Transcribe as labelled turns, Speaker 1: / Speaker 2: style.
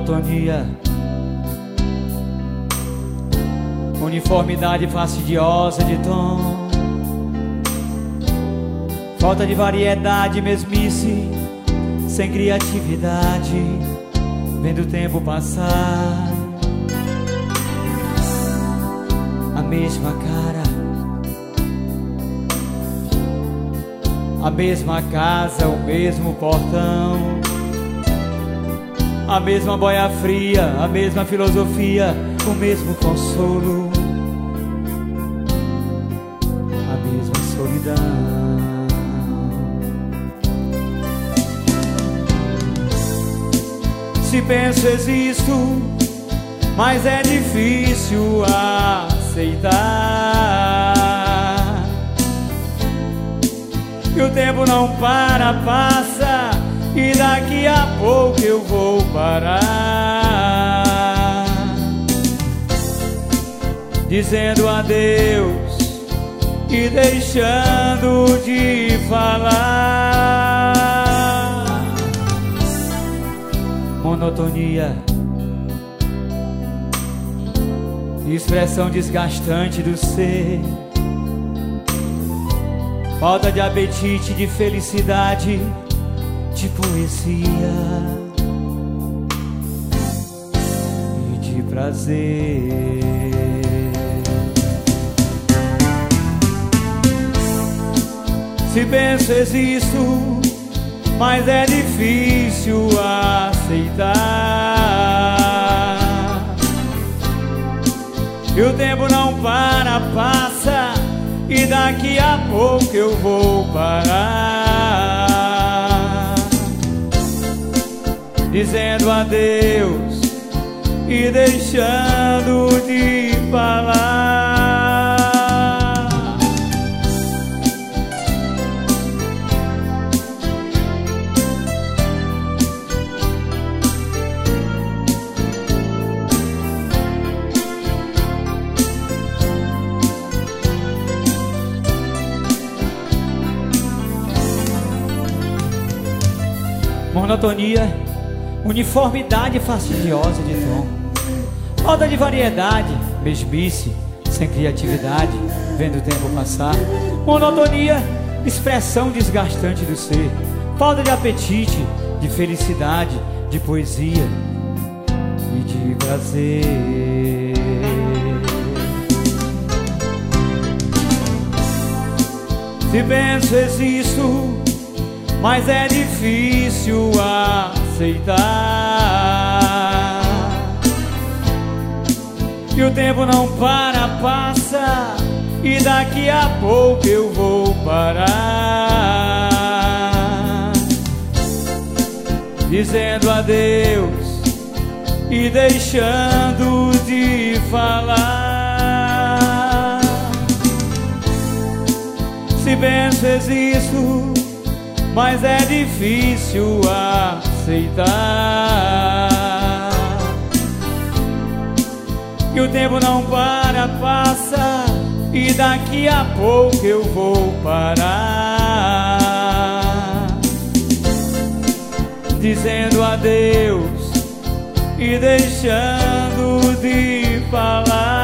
Speaker 1: Monotonia, uniformidade fastidiosa de tom, falta de variedade, mesmice, sem criatividade, vendo o tempo passar. A mesma cara, a mesma casa, o mesmo portão, a mesma boia fria, a mesma filosofia, o mesmo consolo, a mesma solidão. Se penso existo, mas é difícil aceitar que o tempo não para, passa, e daqui a pouco eu vou parar, dizendo adeus e deixando de falar. Monotonia, expressão desgastante do ser, falta de apetite, de felicidade, de poesia e de prazer. Se penso existo, mas é difícil aceitar que o tempo não para, passa, e daqui a pouco eu vou parar, dizendo adeus e deixando de falar. Monotonia, uniformidade fastidiosa de tom, falta de variedade, mesmice, sem criatividade, vendo o tempo passar. Monotonia, expressão desgastante do ser, falta de apetite, de felicidade, de poesia e de prazer. Se penso existo, mas é difícil aceitar que o tempo não para, passa, e daqui a pouco eu vou parar, dizendo adeus e deixando de falar. Se penso existo, mas é difícil aceitar que o tempo não para, passa, e daqui a pouco eu vou parar, dizendo adeus e deixando de falar.